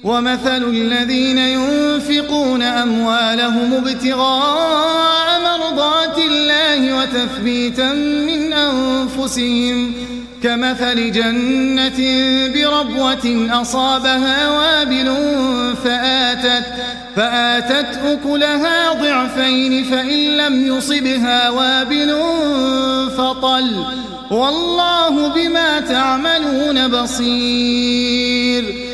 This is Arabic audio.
ومثل الذين ينفقون أموالهم ابتغاء مرضات الله وتثبيتا من أنفسهم كمثل جنة بربوة أصابها وابل فآتت أكلها ضعفين فإن لم يصبها وابل فطل والله بما تعملون بصير.